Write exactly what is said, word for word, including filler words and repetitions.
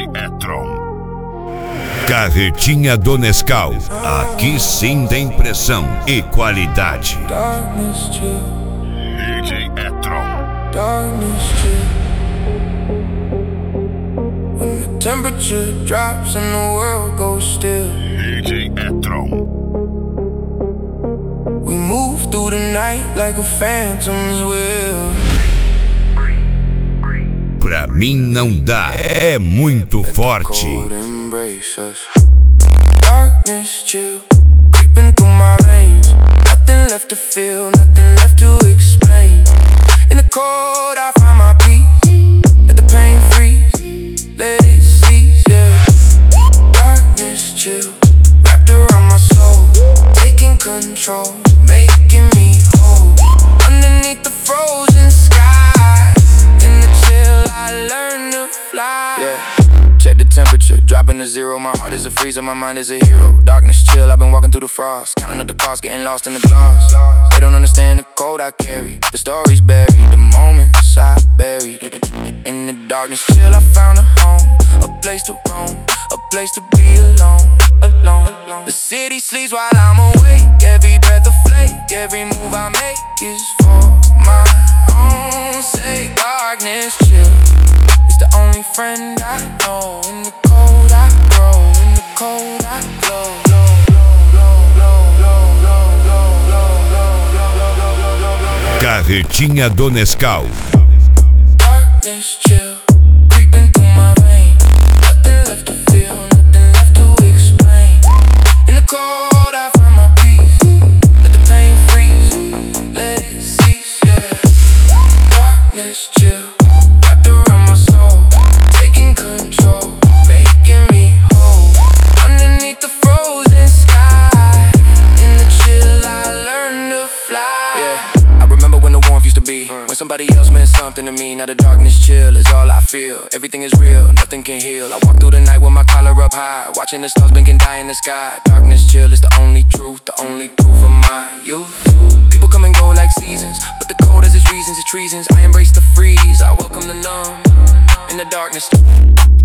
Etron. Carretinha do Nescau. Aqui sim tem pressão e qualidade. Darkness chill. D J Etron. Darkness chill. When the temperature drops and the world goes still. D J Etron. We move through the night like a phantom's will. Pra mim não dá, é muito forte. Darkness chill, creeping through my veins. Nothing left to feel, nothing left to explain. In the cold I find my peace. Let the pain freeze, let it cease, yeah. Darkness chill, wrapped around my soul, taking control, making me whole. Underneath the frozen sky, in the chill I learn to fly, yeah. Check the temperature, dropping to zero. My heart is a freezer, my mind is a hero. Darkness chill, I've been walking through the frost, counting up the cost, getting lost in the gloss. They don't understand the cold I carry, the stories buried, the moments I buried. In the darkness chill, I found a home, a place to roam, a place to be alone, alone, alone. The city sleeps while I'm awake, every breath a flake, every move I make is for my own sake. Darkness chill, it's the only friend I know. In the cold I grow, in the cold I glow. Carretinha do Nescau. Darkness chill, creeping through my veins. Nothing left to feel, nothing left to explain. In the cold I find my peace. Let the pain freeze, let it cease, yeah. Darkness chill, wrapped around my soul, taking control, making me whole. Underneath the frozen sky, in the chill I learned to fly, yeah. I remember when the warmth used to be, when somebody else meant something to me. Now the darkness chill is all I feel. Everything is real, nothing can heal. I walk through the night with my collar up high, watching the stars blink and die in the sky. Darkness chill is the only truth, the only proof of my youth. People come and go like seasons, but the cold has its reasons, its treasons. I embrace the freeze, I welcome the numb in the darkness.